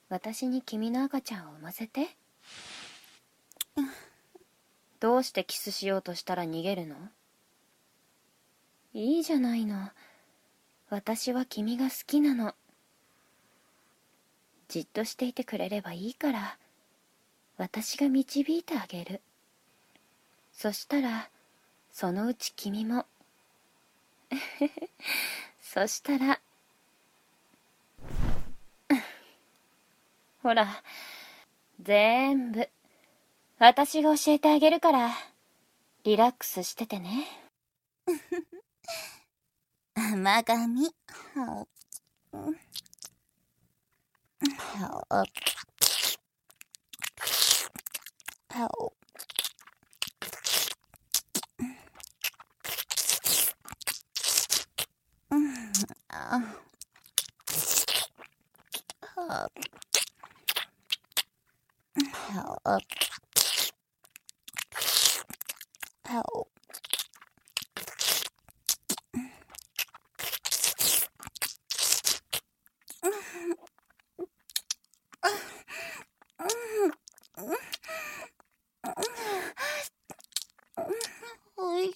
私に君の赤ちゃんを産ませて。どうしてキスしようとしたら逃げるの？いいじゃないの。私は君が好きなの。じっとしていてくれればいいから、私が導いてあげる。そしたら、そのうち君も。そしたら、ほら、全部、私が教えてあげるから、リラックスしててね。 甘噛み。おいしい。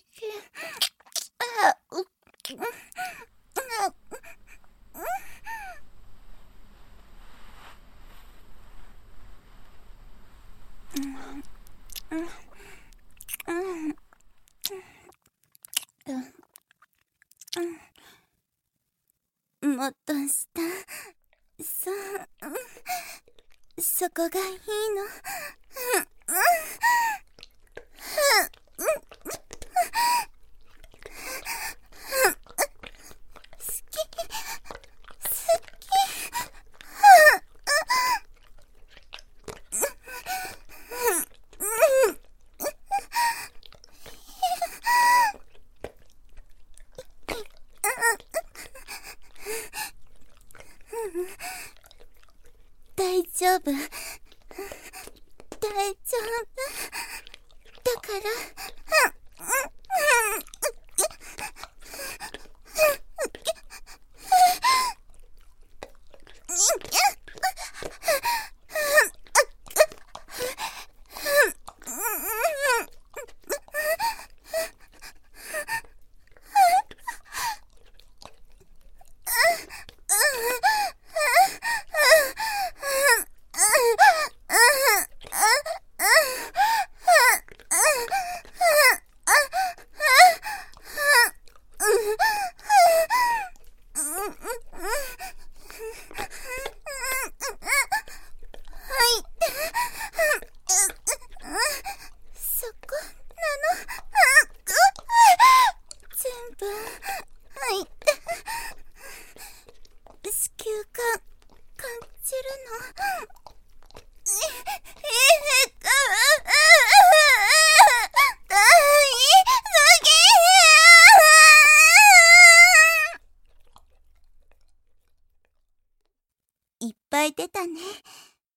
もっと下。そう。そこがいいの。大丈夫。大丈夫。だから。そこなの。全部入って。子宮感感じるの。いっぱい出たね。